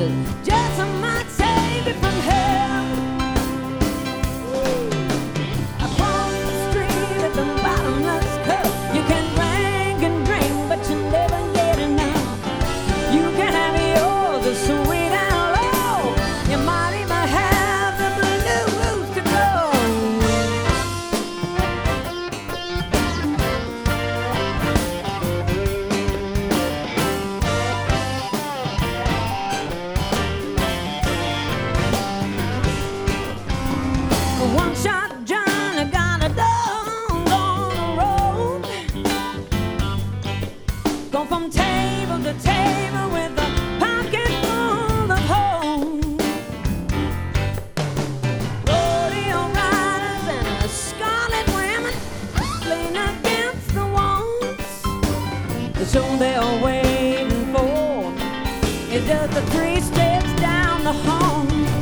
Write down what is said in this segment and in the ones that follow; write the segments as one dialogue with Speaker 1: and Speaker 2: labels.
Speaker 1: just might save you from hell. Across the street at the bottomless cup, you can drink and drink, but you never get enough. You can have yours, a sweet and low. You might even have the blues to go. One shot Johnny got a dog on the road. Go from table to table with a pocket full of hoes. Rodeo riders and the scarlet women lean against the walls. The show they're waiting for is just the 3 steps down the hall.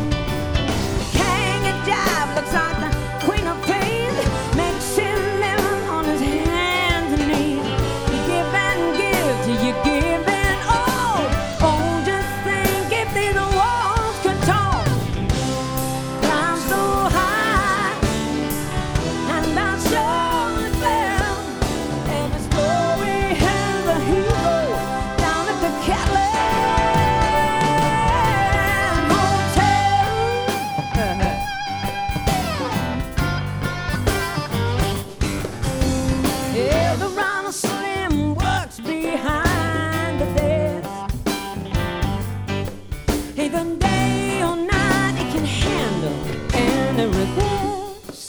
Speaker 1: Looks like the queen of pain, makes him living on his hands and knees. You give and give till you give and all. Oh, just think if these walls could talk. Climb so high, and I surely fell. Every story has a hero down at the Catland Hotel. Eldorado Slim works behind the desk. Either day or night, he can handle any request.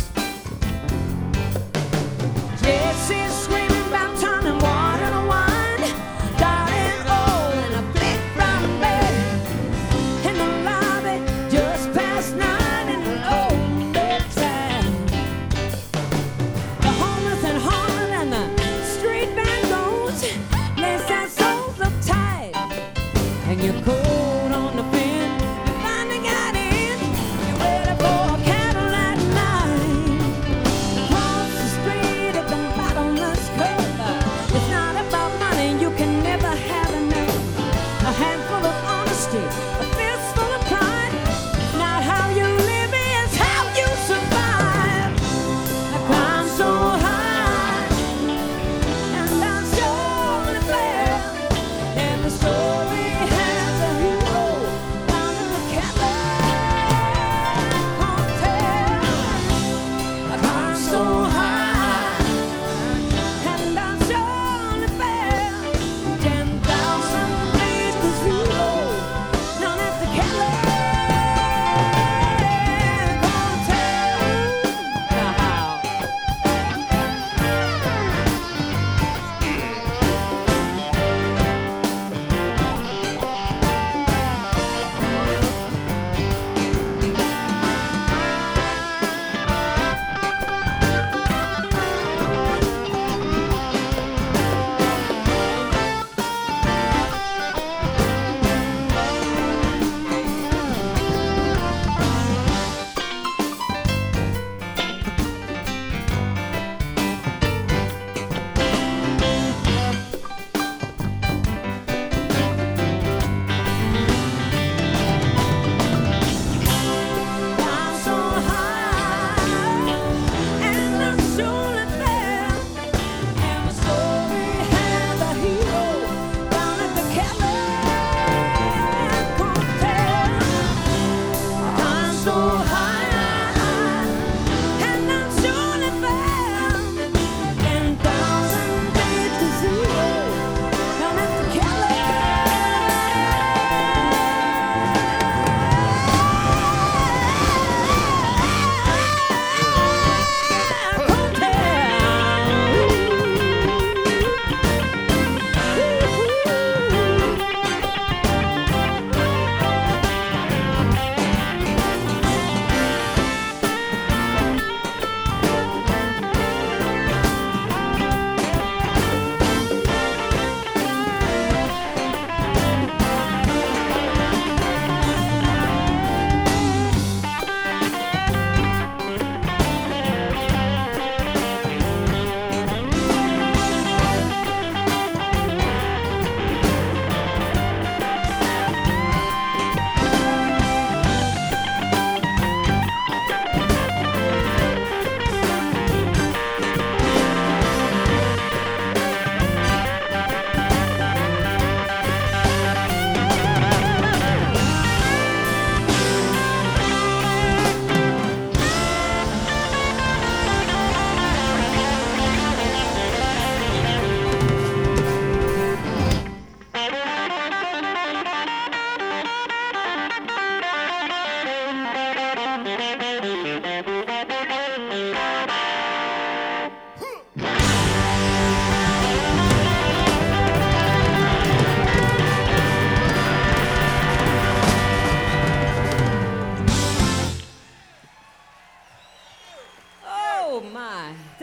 Speaker 1: Jesse's screaming about turning water to wine, dying old in a big brown bed. In the lobby, just past 9 in an old bedside. The homeless and haunted and the street band goes. Lace that souls up tight, and your coat on the pin. You finally got in. You're ready for a Cadillac night. Across the street at the bottomless cup. It's not about money, you can never have enough. A handful of honesty, a fistful of pride. Not how you live, it's how you survive. I climb so high, and I surely fell. Every story has a hero down in the Catland Hotel. I climb so high, and I surely fell. 10,000 feet to zero. No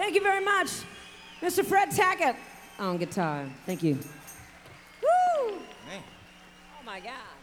Speaker 1: Thank you very much, Mr. Fred Tackett on guitar. Thank you. Woo!
Speaker 2: Man.
Speaker 1: Oh my God.